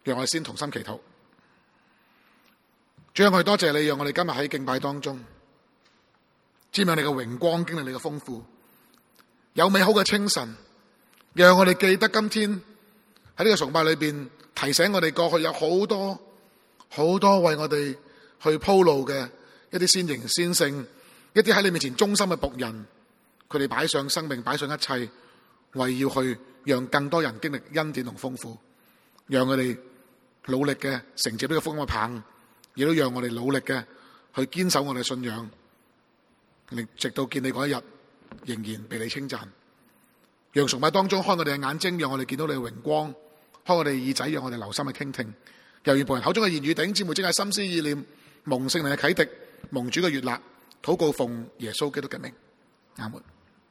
讓我哋先同心祈禱。主啊，我哋多謝你，讓我哋今日喺敬拜當中，瞻仰你嘅榮光，經歷你嘅豐富，有美好嘅清晨，讓我哋記得今天喺呢個崇拜裏邊提醒我哋過去有好多好多為我哋去鋪路嘅一啲先賢先聖，一啲喺你面前忠心嘅僕人，佢哋擺上生命，擺上一切，為要去讓更多人經歷恩典同豐富，讓我哋努力嘅承接呢個福音嘅棒，亦都讓我哋努力嘅去堅守我哋嘅信仰，直到見你嗰一日，仍然被你稱讚。讓崇拜當中開我哋嘅眼睛，讓我哋見到你嘅榮光；開我哋耳仔，讓我哋留心去傾聽。又願僕人口中嘅言語，弟兄姊妹精係心思意念，蒙聖靈嘅啟迪，蒙主嘅悅納，禱告奉耶穌基督嘅名，阿門。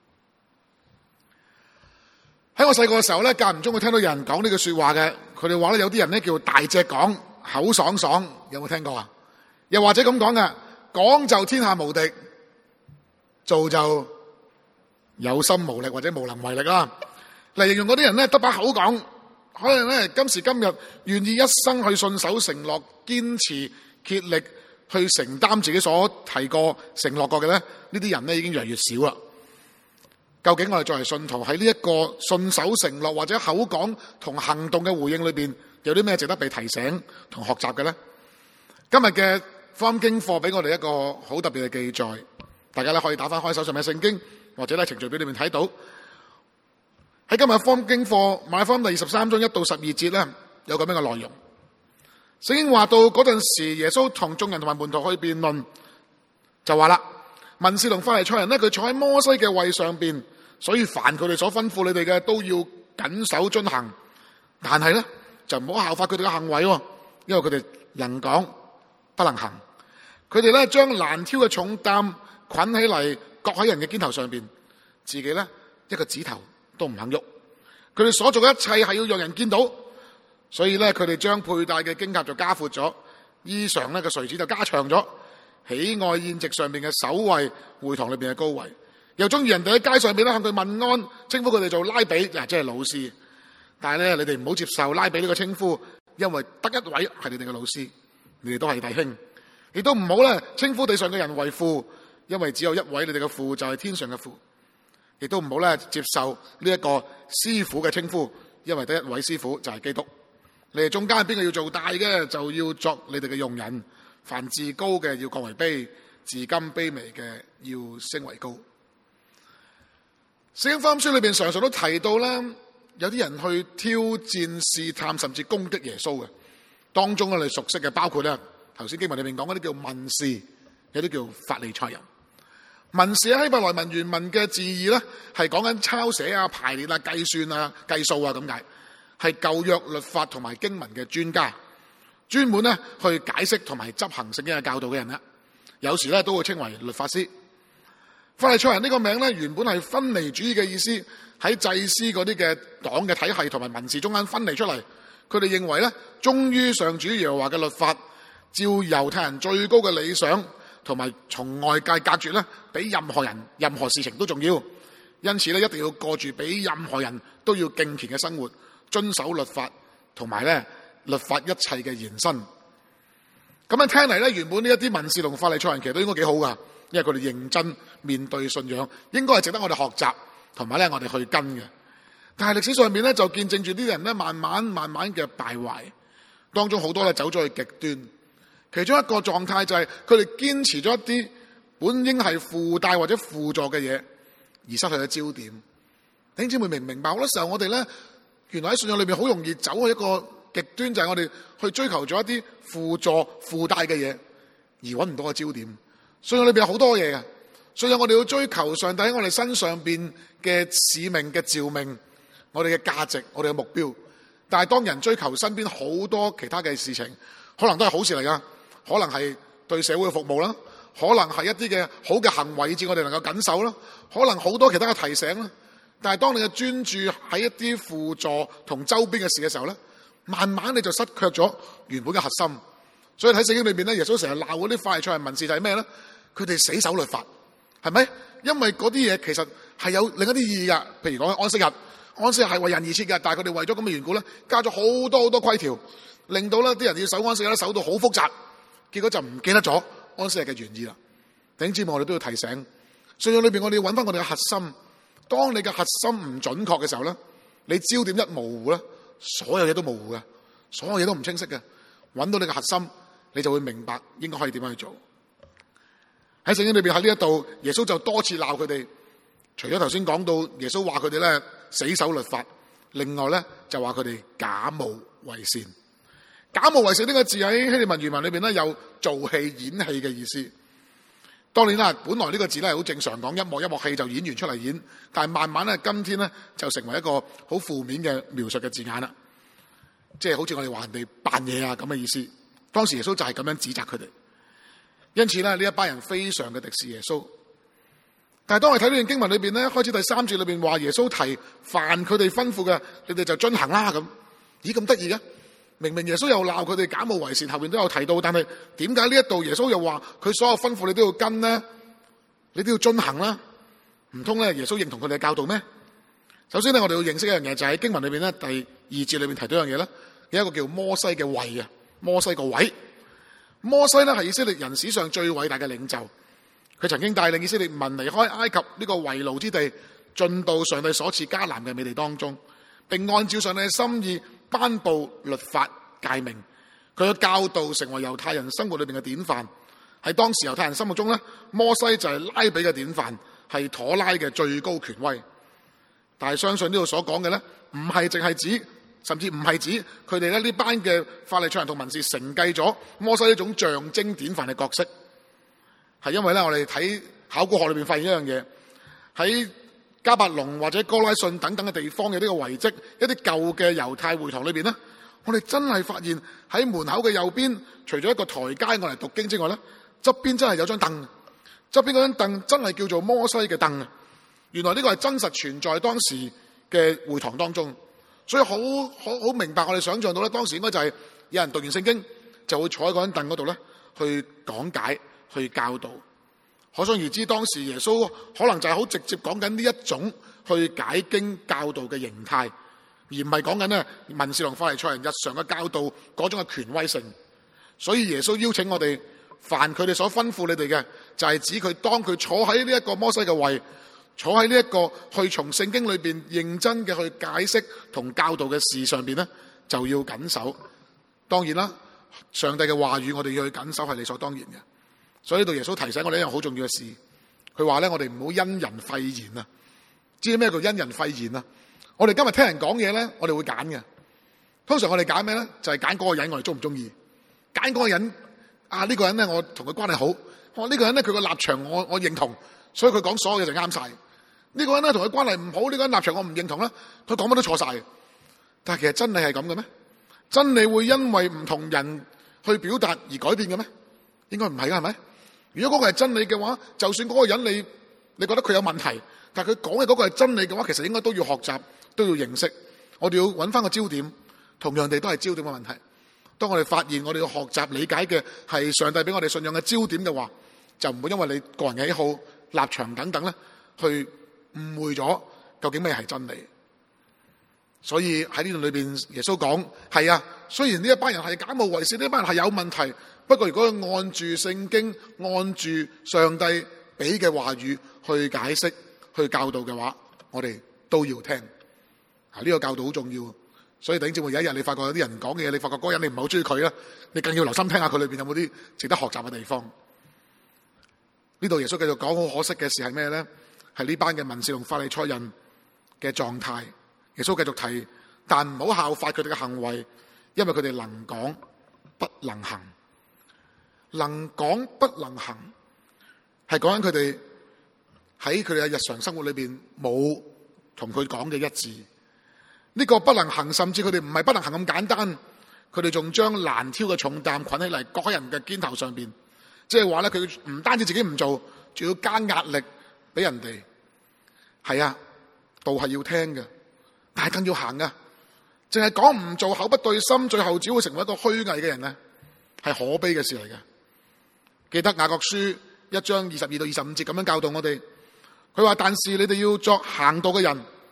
喺我細個嘅時候咧，間唔中會聽到有人講呢句說話嘅，佢哋話咧有啲人咧叫大隻講，口爽爽，有冇聽過啊？又或者咁講嘅，講就天下無敵，做就有心無力或者無能為力啦。嚟形容嗰啲人咧得把口講，可能咧今時今日願意一生去信守承諾，堅持竭力去承擔自己所提過承諾過嘅咧，呢啲人咧已經越嚟越少啦。究竟我哋作為信徒喺呢一個信守承諾或者口講同行動嘅回應裏邊，有啲咩值得被提醒同學習嘅呢？今日嘅福音經課俾我哋一個好特別嘅記載，大家咧可以打翻開手上嘅聖經，或者咧程序表裏面睇到。喺今日福音經課馬太福音第23章1到12節咧，有咁樣嘅內容。聖經話到嗰陣時，耶穌同眾人同埋門徒去辯論，就話啦，文士同法利賽人咧，佢坐喺摩西嘅位上邊。所以凡佢哋所吩咐你哋嘅，都要謹守遵行。但係咧就唔好效法佢哋嘅行為，因為佢哋能講不能行。佢哋咧將難挑嘅重擔捆起嚟，擱喺人嘅肩頭上邊，自己咧一個指頭都唔肯喐。佢哋所做嘅一切係要讓人見到，所以咧佢哋將佩戴嘅經甲就加闊咗，衣裳咧嘅垂子就加長咗，喜愛宴席上邊嘅首位，會堂裏邊嘅高位。又中意人哋喺街上邊咧向佢問安，稱呼佢哋做拉比，即係老師。但係咧，你哋唔好接受拉比呢個稱呼，因為得一位係你哋嘅老師，你哋都係弟兄。亦都唔好咧稱呼地上嘅人為父，因為只有一位你哋嘅父，就係天上嘅父。亦都唔好咧接受呢一個師傅嘅稱呼，因為得一位師傅，就係基督。你哋中間邊個要做大嘅，就要作你哋嘅用人。凡自高嘅要降為卑，自今卑微嘅要升為高。聖經福音書裏邊常常都提到咧，有啲人去挑戰、試探，甚至攻擊耶穌嘅。當中我哋熟悉嘅包括咧，頭先經文裏面講嗰啲叫文士，有啲叫法利賽人。文士喺希伯來文原文嘅字義咧，係講緊抄寫啊、排列啊、計算啊、計數啊咁解，係舊約律法同埋經文嘅專家，專門咧去解釋同埋執行聖經嘅教導嘅人啦。有時咧都會稱為律法師。法利賽人呢個名咧，原本係分離主義嘅意思，喺祭司嗰啲嘅黨嘅體系同埋文士中間分離出嚟。佢哋認為咧，忠於上主耶和華嘅律法，照猶太人最高嘅理想，同埋從外界隔絕咧，比任何人、任何事情都重要。因此咧，一定要過住比任何人都要敬虔嘅生活，遵守律法，同埋咧律法一切嘅延伸。咁樣聽嚟咧，原本呢一啲文士同法利賽人其實都應該幾好噶。因為佢哋認真面對信仰，應該係值得我哋學習，同埋咧我哋去跟嘅。但係歷史上面咧就見證住啲人咧慢慢嘅敗壞，當中好多咧走咗去極端。其中一個狀態就係佢哋堅持咗一啲本應係附帶或者輔助嘅嘢，而失去咗焦點。弟兄姊妹明唔明白？好多時候我哋咧原來喺信仰裏邊好容易走去一個極端，就係我哋去追求咗一啲輔助附帶嘅嘢，而揾唔到個焦點。信仰裏邊有好多嘢嘅，信仰我哋要追求上帝喺我哋身上邊嘅使命嘅召命，我哋嘅價值，我哋嘅目標。但係當人追求身邊好多其他嘅事情，可能都係好事嚟噶，可能係對社會嘅服務啦，可能係一啲嘅好嘅行為，以致我哋能夠緊守啦，可能好多其他嘅提醒啦。但係當你嘅專注喺一啲輔助同周邊嘅事嘅時候咧，慢慢你就失卻咗原本嘅核心。所以喺聖經裏邊咧，耶穌成日鬧嗰啲法利賽人文士就係咩咧？佢哋死守律法，係咪？因為嗰啲嘢其實係有另一啲意義噶。譬如講安息日， 安息日係為人而設嘅，但係佢哋為咗咁嘅緣故咧，加咗好多規條，令到咧啲人要守安息日咧守到好複雜，結果就唔記得咗安息日嘅原意啦。弟兄姊妹，我哋都要提醒，信仰裏邊我哋要揾翻我哋嘅核心。當你嘅核心唔準確嘅時候咧，你焦點一模糊咧，所有嘢都模糊嘅，所有嘢都唔清晰嘅。揾到你嘅核心，你就會明白應該可以點樣去做。喺聖經裏邊喺呢一度，耶穌就多次鬧佢哋。除咗頭先講到耶穌話佢哋咧死守律法，另外咧就話佢哋假冒為善。假冒為善呢個字喺希臘文原文裏邊咧有做戲演戲嘅意思。當然啦，本來呢個字咧係好正常，講一幕戲就演員出嚟演，但係慢慢咧今天咧就成為一個好負面嘅描述嘅字眼啦。即係好似我哋話人哋扮嘢啊咁嘅意思。當時耶穌就係咁樣指責佢哋，因此咧呢一班人非常嘅敵視耶穌。但係當我哋睇呢段經文裏邊咧，開始第3節裏邊話耶穌提凡佢哋吩咐嘅，你哋就遵行啦咁。咦，咁得意嘅？明明耶穌又鬧佢哋假冒為善，後邊都有提到，但係點解呢一度耶穌又話佢所有吩咐你都要跟呢？你都要遵行啦？唔通咧耶穌認同佢哋嘅教導咩？首先咧，我哋要認識一樣嘢，就喺經文裏邊咧第2節裏邊提到一樣嘢咧，有一個叫摩西嘅位啊，摩西個位。摩西咧係以色列人史上最偉大嘅領袖。佢曾經帶領以色列民離開埃及呢個為奴之地，進到上帝所賜迦南嘅美地當中，並按照上帝嘅心意頒布律法誡命。佢嘅教導成為猶太人生活裏邊嘅典範。喺當時猶太人心目中咧，摩西就係拉比嘅典範，係妥拉嘅最高權威。但係相信呢度所講嘅咧，唔係淨係指，甚至唔係指佢哋咧呢班嘅法利賽人同文士承繼咗摩西呢種象徵典範嘅角色。係因為咧，我哋睇考古學裏邊發現一樣嘢，喺迦百農或者哥拉汛等等嘅地方嘅呢個遺跡，一啲舊嘅猶太會堂裏邊咧，我哋真係發現喺門口嘅右邊，除咗一個台階我嚟讀經之外咧，側邊真係有張凳，側邊嗰張凳真係叫做摩西嘅凳。原來呢個係真實存在當時嘅會堂當中，所以好明白我哋想象到咧，當時應該就係有人讀完聖經就會坐喺嗰張凳嗰度咧去講解。去教導，可想而知當時耶穌可能就係好直接講緊呢一種去解經教導嘅形態，而唔係講緊咧文士同法利賽人日常嘅教導嗰種嘅權威性。所以耶穌邀請我哋，凡佢哋所吩咐你哋嘅，就係指佢當佢坐喺呢一個摩西嘅位，坐喺呢一個去從聖經裏邊認真嘅去解釋同教導嘅事上邊咧，就要謹守。當然啦，上帝嘅話語我哋要去謹守係理所當然嘅。所以呢度耶穌提醒我哋一樣好重要嘅事，佢話咧我哋唔好因人廢言啊！知咩叫因人廢言啊？我哋今日聽人講嘢咧，我哋會揀嘅。通常我哋揀咩咧？就係揀嗰個人我哋中唔中意，揀嗰個人啊，呢個人咧我同佢關係好，我呢個人咧佢個立場我認同，所以佢講所有嘢就啱晒。呢個人咧同佢關係唔好，呢個人立場我唔認同啦，佢講乜都錯晒。但係其實真理係咁嘅咩？真理會因為唔同人去表達而改變嘅咩？應該唔係噶，係咪？如果嗰個係真理嘅話，就算嗰個人你覺得佢有問題，但係佢講嘅嗰個係真理嘅話，其實應該都要學習，都要認識。我哋要揾翻個焦點，同樣地都係焦點嘅問題。當我哋發現我哋要學習理解嘅係上帝俾我哋信仰嘅焦點嘅話，就唔會因為你個人嘅喜好、立場等等咧，去誤會咗究竟咩係真理。所以喺呢度裏邊，耶穌講係啊，雖然呢一班人係假冒為善，呢班人係有問題。不過如果按住聖經、按住上帝俾嘅話語去解釋、去教導嘅話，我哋都要聽。呢個教導好重要。所以弟兄姊妹，有一日你發覺有啲人講嘅嘢，你發覺嗰個人你唔係好中意佢啦，你更要留心聽下佢裏邊有冇啲值得學習嘅地方。呢度耶穌繼續講，好可惜嘅事係咩咧？係呢班嘅文士同法利賽人嘅狀態。耶穌繼續提，但唔好效法佢哋嘅行為，因為佢哋能講不能行。能講不能行，係講緊佢哋喺佢哋嘅日常生活裏邊冇同佢講嘅一致。呢個不能行，甚至佢哋唔係不能行咁簡單，佢哋仲將難挑嘅重擔捆起嚟，擱喺人嘅肩頭上邊。即係話咧，佢唔單止自己唔做，仲要加壓力俾人哋。係啊，道係要聽嘅，但係更要行噶。淨係講唔做，口不對心，最後只會成為一個虛偽嘅人咧，係可悲嘅事嚟嘅。記得雅各書1章22到25節咁樣教導我哋，佢話：但是你哋要作行道嘅人，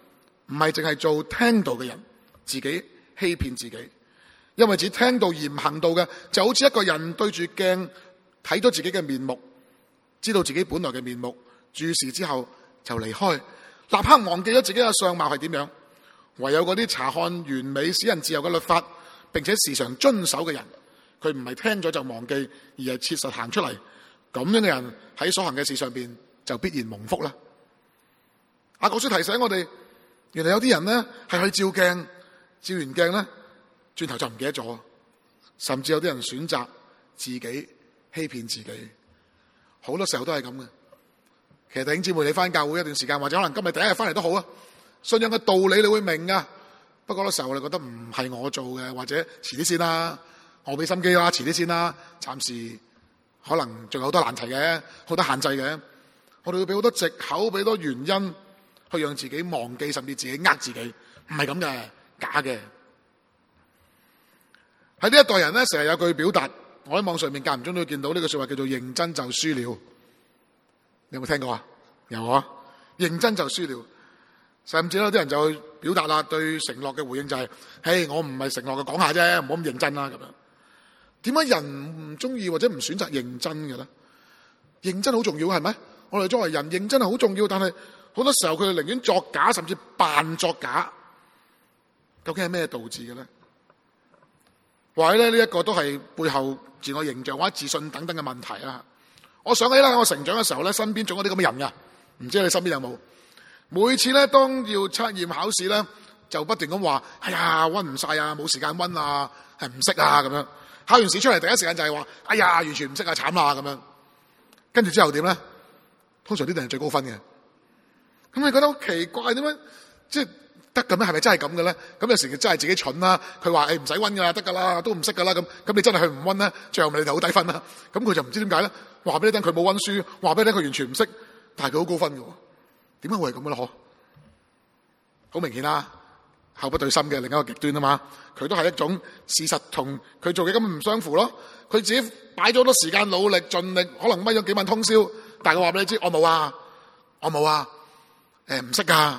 唔係淨係做聽道嘅人，自己欺騙自己。因為只聽道而唔行道嘅，就好似一個人對住鏡睇到自己嘅面目，知道自己本來嘅面目，注視之後就離開，立刻忘記咗自己嘅相貌係點樣。唯有嗰啲查看完美使人自由嘅律法，並且時常遵守嘅人，佢唔係聽咗就忘記，而係切實行出嚟。咁樣嘅人喺所行嘅事上邊就必然蒙福啦。雅各書提醒我哋，原來有啲人呢係去照鏡，照完鏡呢轉頭就唔記得咗，甚至有啲人選擇自己欺騙自己，好多時候都係咁嘅。其實弟兄姊妹，你翻教會一段時間，或者可能今日第一日翻嚟都好啊，信仰嘅道理你會明啊。不過好多時候我哋覺得唔係我做嘅，或者遲啲先啦，我俾心機啦，遲啲先啦，暫時可能仲有好多難題嘅，好多限制嘅。我哋會俾好多藉口，俾好多原因去讓自己忘記，甚至自己呃自己，唔係咁嘅，假嘅。喺呢一代人咧，成日有句表達，我喺網上面間唔中都會見到呢句說話，叫做認真就輸了。你有冇聽過啊？有啊，認真就輸了。甚至有啲人就去表達啦，對承諾嘅回應就係：嘿，我唔係承諾嘅，講下啫，唔好咁認真啦。咁樣，點解人唔中意或者唔選擇認真嘅咧？認真好重要，係咪？我哋作為人，認真係好重要，但係好多時候佢哋寧願作假，甚至扮作假。究竟係咩導致嘅咧？或者咧呢一個都係背後自我形象或者自信等等嘅問題啦。我想起啦，我成長嘅時候咧，身邊總有啲咁嘅人噶，唔知你身邊有冇？每次咧當要測驗考試咧，就不斷咁話：哎呀，溫唔晒啊，冇時間溫啊，係唔識啊咁樣。考完試出嚟第一時間就係話：哎呀，完全唔識啊，慘啦咁樣。跟住之後點咧？通常呢啲人係最高分嘅。咁你覺得好奇怪，點解即係得嘅咩？係咪真係咁嘅咧？咁有時真係自己蠢啦。佢話：唔使溫噶啦，得噶啦，都唔識噶啦。咁你真係去唔溫咧，最後咪你就好低分啦。咁佢就唔知點解咧？話俾你聽佢冇溫書，話俾你聽佢完全唔識，但係佢好高分嘅。點解會係咁嘅咧？好明顯啦，口不對心嘅另一個極端啊嘛。佢都係一種事實同佢做嘅根本唔相符咯。佢自己擺咗好多時間努力盡力，可能乜咗幾晚通宵，但係佢話俾你知：我冇啊，我冇啊，唔識噶。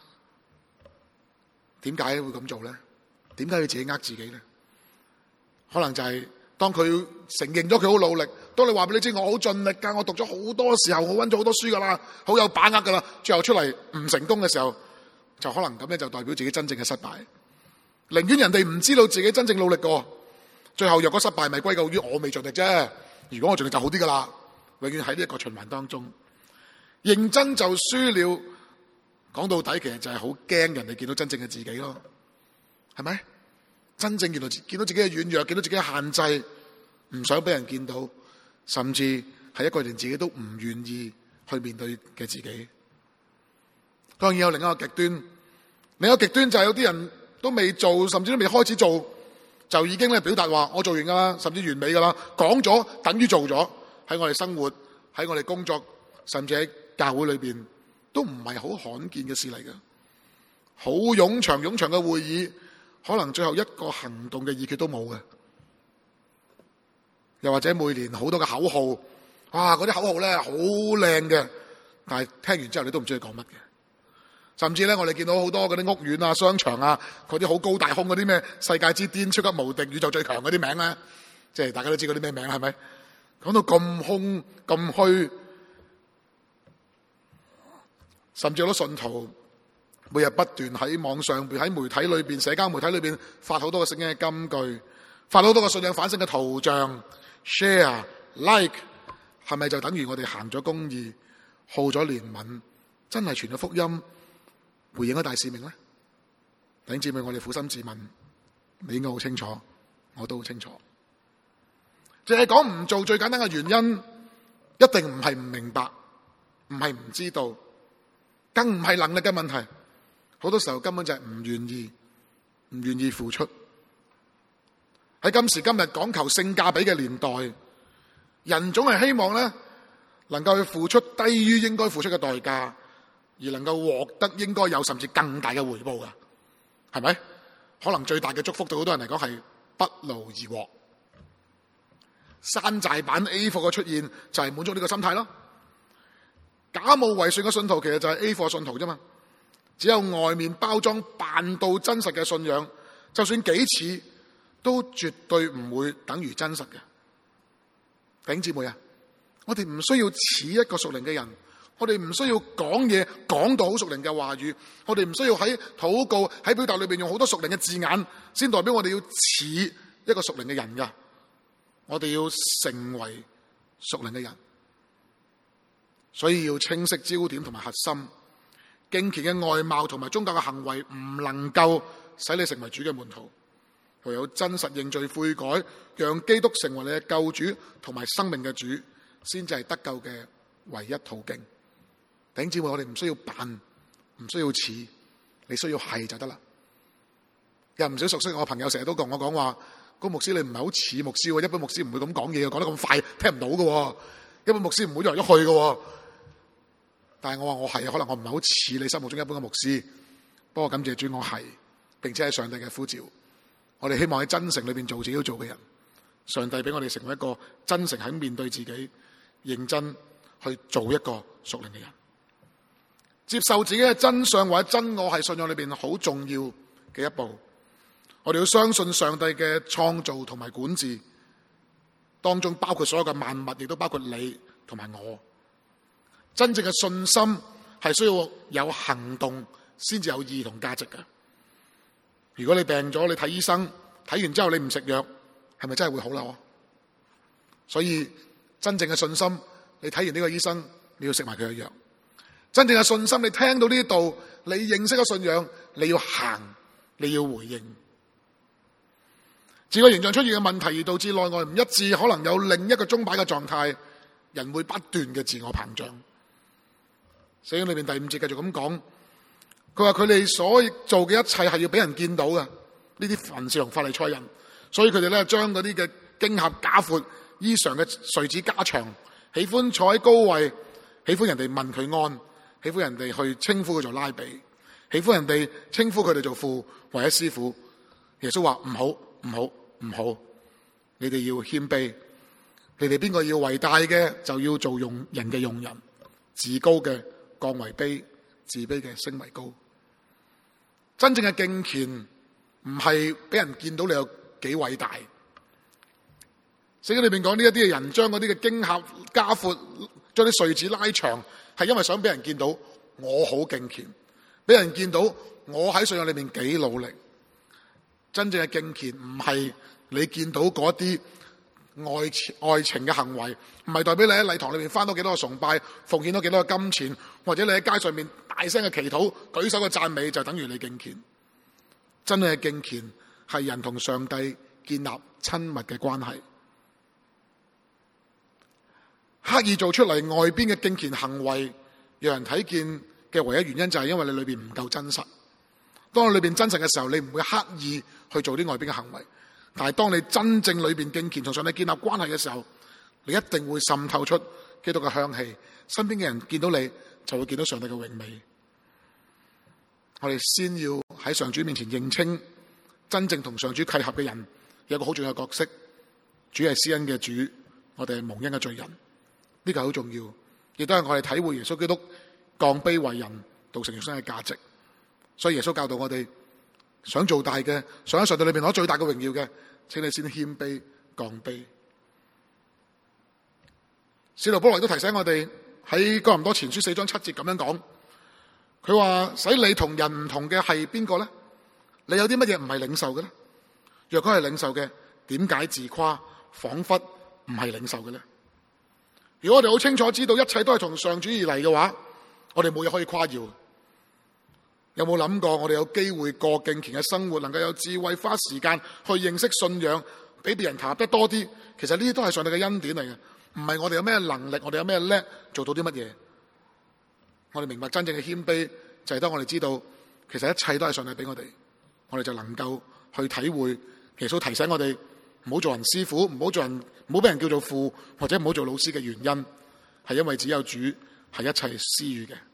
點解會咁做咧？點解要自己呃自己咧？可能就係當佢承認咗佢好努力，當你話俾你知我好盡力噶，我讀咗好多時候，我溫咗好多書噶啦，好有把握噶啦，最後出嚟唔成功嘅時候，就可能咁咧就代表自己真正嘅失敗。寧願人哋唔知道自己真正努力過，最後若果失敗，咪歸咎於我未盡力啫。如果我盡力就好啲噶啦。永遠喺呢一個循環當中，認真就輸了。講到底，其實就係好驚人哋見到真正嘅自己咯，係咪？真正原來見到自己嘅軟弱，見到自己嘅限制，唔想俾人見到，甚至係一個連自己都唔願意去面對嘅自己。當然有另一個極端，另一個極端就係有啲人都未做，甚至都未開始做，就已經咧表達話我做完噶啦，甚至完美噶啦，講咗等於做咗。喺我哋生活，喺我哋工作，甚至喺教會裏邊，都唔係好罕見嘅事嚟嘅。好冗長嘅會議，可能最後一個行動嘅議決都冇嘅。又或者每年好多嘅口號，哇！嗰啲口號咧好靚嘅，但係聽完之後你都唔知佢講乜嘅。甚至咧，我哋見到好多嗰啲屋苑啊、商場啊，嗰啲好高大空嗰啲咩世界之巔、超級無敵、宇宙最強嗰啲名咧，即係大家都知嗰啲咩名係咪？講到咁空咁虛，甚至好多信徒每日不斷喺網上邊、喺媒體裏邊、社交媒體裏邊發好多個聖經嘅金句，發好多個信仰反省嘅圖像 ，share like， 係咪就等於我哋行咗公義、好咗憐憫，真係傳咗福音、回應咗大使命咧？弟兄姊妹，我哋苦心自問，你應該好清楚，我都好清楚。淨係講唔做最簡單嘅原因，一定唔係唔明白，唔係唔知道，更唔係能力嘅問題。好多時候根本就係唔願意付出。喺今時今日講求性價比嘅年代，人總係希望咧能夠去付出低於應該付出嘅代價，而能夠獲得應該有甚至更大嘅回報噶，係咪？可能最大嘅祝福對好多人嚟講係不勞而獲。山寨版 A 貨嘅出現就係滿足呢個心態咯。假冒為善嘅信徒其實就係 A 貨信徒啫嘛。 只有外面包裝扮到真實嘅信仰，就算幾似，都絕對唔會等於真實嘅。弟兄姊妹啊，我哋唔需要似一個屬靈嘅人，我哋唔需要講嘢講到好屬靈嘅話語，我哋唔需要喺禱告喺表達裏邊用好多屬靈嘅字眼，先代表我哋要似一個屬靈嘅人噶。我哋要成為屬靈嘅人，所以要清晰焦點同埋核心。敬虔嘅外貌同埋宗教嘅行為唔能夠使你成為主嘅門徒，唯有真實認罪悔改，讓基督成為你嘅救主同埋生命嘅主，先至係得救嘅唯一途徑。弟兄姊妹，我哋唔需要扮，唔需要似，你需要係就得啦。有唔少熟悉我嘅朋友成日都同我講話，個牧師你唔係好似牧師喎，一般牧師唔會咁講嘢，講得咁快聽唔到嘅，一般牧師唔會喐嚟喐去嘅。但係我話我係，可能我唔係好似你心目中一般嘅牧師，不過感謝主我係，並且係上帝嘅呼召。我哋希望喺真誠裏邊做自己要做嘅人，上帝俾我哋成為一個真誠肯面對自己，認真去做一個屬靈嘅人。接受自己嘅真相或者真我係信仰裏邊好重要嘅一步。我哋要相信上帝嘅創造同埋管治，當中包括所有嘅萬物，亦都包括你同埋我。真正嘅信心係需要有行動先至有意義同價值嘅。如果你病咗，你睇醫生，睇完之後你唔食藥，係咪真係會好啦？所以真正嘅信心，你睇完呢個醫生，你要食埋佢嘅藥。真正嘅信心，你聽到呢度，你認識咗信仰，你要行，你要回應。自我形象出現嘅問題而導致內外唔一致，可能有另一個鐘擺嘅狀態，人會不斷嘅自我膨脹。聖經裏面第5節繼續咁講，佢話佢哋所做嘅一切係要俾人見到嘅，呢啲文士同法利賽人，所以佢哋咧將嗰啲嘅經匣加闊，衣裳嘅穗子加長，喜歡坐喺高位，喜歡人哋問佢安，喜歡人哋去稱呼佢做拉比，喜歡人哋稱呼佢哋做父或者師傅。耶穌話唔好，唔好，唔好，你哋要謙卑，你哋邊個要為大嘅就要做用人嘅用人，自高嘅降為卑，自卑嘅升為高。真正嘅敬虔唔係俾人見到你有幾偉大。聖經裏面講呢一啲嘅人將嗰啲嘅經匣加闊，將啲穗子拉長，係因為想俾人見到我好敬虔，俾人見到我喺信仰裏面幾努力。真正嘅敬虔唔係你見到嗰啲愛情嘅行為，唔係代表你喺禮堂裏面翻到幾多個崇拜，奉獻到幾多個金錢，或者你喺街上面大聲嘅祈禱、舉手嘅讚美，就等於你敬虔。真正嘅敬虔係人同上帝建立親密嘅關係。刻意做出嚟外邊嘅敬虔行為，讓人睇見嘅唯一原因就係因為你裏邊唔夠真實。當你裏邊真實嘅時候，你唔會刻意去做啲外邊嘅行為。但係當你真正裏邊敬虔同上帝建立關係嘅時候，你一定會滲透出基督嘅香氣。身邊嘅人見到你，就會見到上帝嘅榮美。我哋先要喺上主面前認清，真正同上主契合嘅人有一個好重要嘅角色。主係施恩嘅主，我哋係蒙恩嘅罪人。呢個好重要，亦都係我哋體會耶穌基督降卑為人、道成肉身嘅價值。所以耶穌教導我哋，想做大嘅，想喺上帝裏邊攞最大嘅榮耀嘅，請你先謙卑降卑。使徒保羅都提醒我哋喺哥林多前書4章7節咁樣講，佢話使你同人唔同嘅係邊個咧？你有啲乜嘢唔係領受嘅咧？若果係領受嘅，點解自誇，仿佛唔係領受嘅咧？如果我哋好清楚知道一切都係從上主而嚟嘅話，我哋冇嘢可以誇耀。有冇諗過我哋有機會過敬虔嘅生活，能夠有智慧，花時間去認識信仰，比別人投入得多啲？其實呢啲都係上帝嘅恩典嚟嘅，唔係我哋有咩能力，我哋有咩叻，做到啲乜嘢。我哋明白真正嘅謙卑，就係當我哋知道，其實一切都係上帝俾我哋，我哋就能夠去體會耶穌提醒我哋唔好做人師傅，唔好俾人叫做父，或者唔好做老師嘅原因，係因為只有主係一切施予嘅。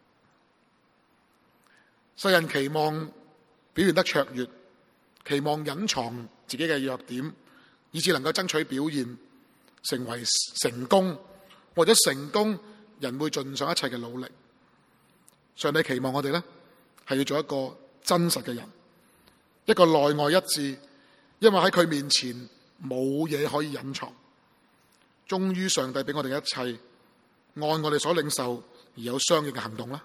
世人期望表現得卓越，期望隱藏自己嘅弱點，以致能夠爭取表現，成為成功。為咗成功，人會盡上一切嘅努力。上帝期望我哋咧， 係要做一個真實嘅人，一個內外一致，因為喺佢面前冇嘢可以隱藏。忠於上帝俾我哋一切，按我哋所領受而有相應嘅行動啦。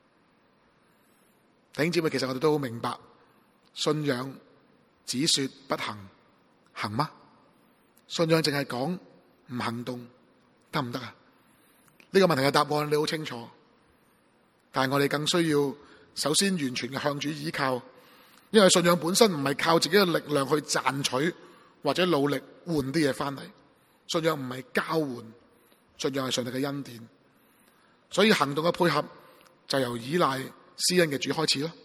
弟兄姊妹，其實我哋都好明白，信仰只說不行，行嗎？信仰淨係講唔行動，得唔得啊？呢個問題嘅答案你好清楚，但係我哋更需要首先完全嘅向主依靠，因為信仰本身唔係靠自己嘅力量去賺取或者努力換啲嘢翻嚟，信仰唔係交換，信仰係上帝嘅恩典，所以行動嘅配合就由依賴施恩嘅主開始咯。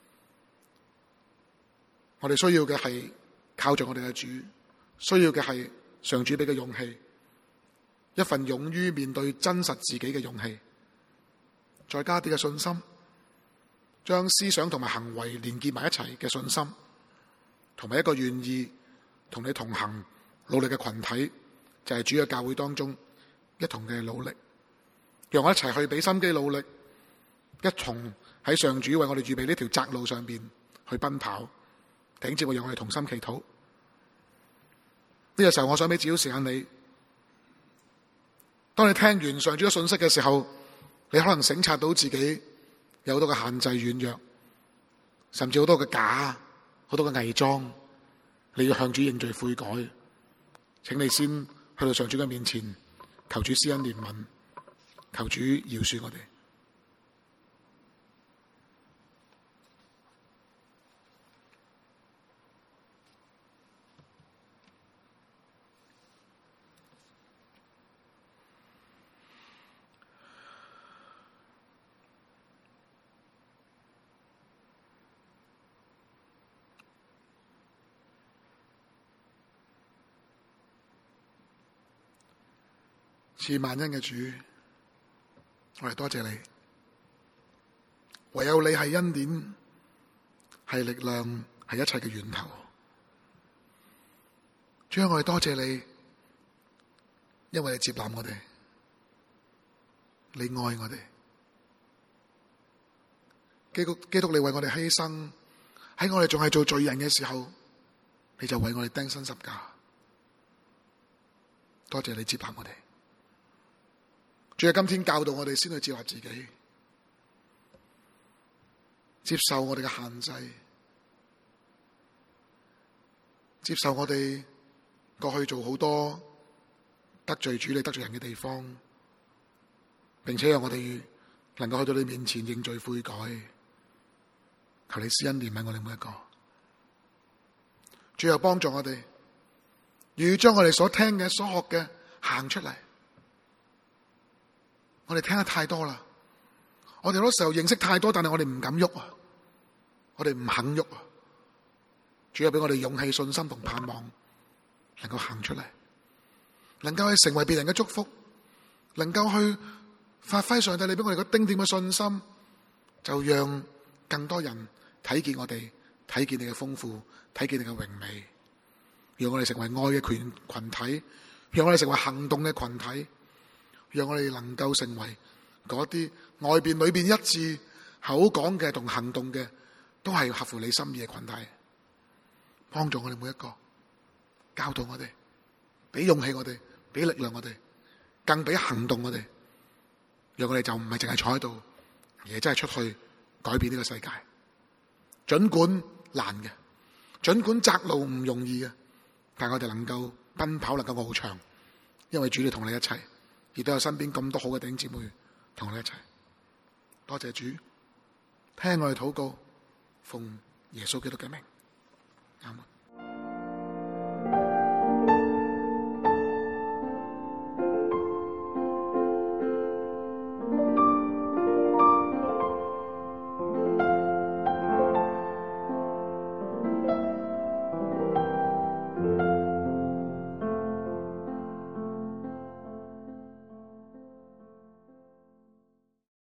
我哋需要嘅係靠着我哋嘅主，需要嘅係上主俾嘅勇氣，一份勇於面對真實自己嘅勇氣，再加啲嘅信心，將思想同埋行為連結埋一齊嘅信心，同埋一個願意同你同行努力嘅群體，就係主嘅教會當中一同嘅努力，讓我一齊去俾心機努力，一同喺上主為我哋預備呢條窄路上邊去奔跑。頂住我，讓我哋同心祈禱。呢個時候，我想俾少少時間你。當你聽完上主嘅信息嘅時候，你可能省察到自己有好多嘅限制、軟弱，甚至好多嘅假、好多嘅偽裝。你要向主認罪悔改，請你先去到上主嘅面前，求主施恩憐憫，求主饒恕我哋。賜萬恩嘅主，我哋多謝你，唯有你係恩典，係力量，係一切嘅源頭。主啊，我哋多謝你，因為你接納我哋，你愛我哋，基督你為我哋犧牲，喺我哋仲係做罪人嘅時候，你就為我哋釘身十架。多謝你接納我哋。主啊，今天教導我哋先去接納自己，接受我哋嘅限制，接受我哋過去做好多得罪主你得罪人嘅地方，並且讓我哋能夠去到你面前認罪悔改，求你施恩憐憫我哋每一個。主啊，幫助我哋，要將我哋所聽嘅所學嘅行出嚟。我哋聽得太多啦，我哋好多時候認識太多，但係我哋唔敢喐啊，我哋唔肯喐啊。主要俾我哋勇氣、信心同盼望，能夠行出嚟，能夠去成為別人嘅祝福，能夠去發揮上帝你俾我哋個丁點嘅信心，就讓更多人睇見我哋，睇見你嘅豐富，睇見你嘅榮美，讓我哋成為愛嘅群體，讓我哋成為行動嘅群體。讓我哋能夠成為嗰啲外邊裏邊一致口講嘅同行動嘅，都係合乎你心意嘅群體。幫助我哋每一個，教導我哋，俾勇氣我哋，俾力量我哋，更俾行動我哋。讓我哋就唔係淨係坐喺度，而係真係出去改變呢個世界。盡管難嘅，盡管窄路唔容易嘅，但係我哋能夠奔跑，能夠翱翔，因為主你同你一齊。亦都有身邊咁多好嘅弟兄姊妹同我哋一齊，多謝主，聽我哋禱告，奉耶穌基督嘅名，阿們。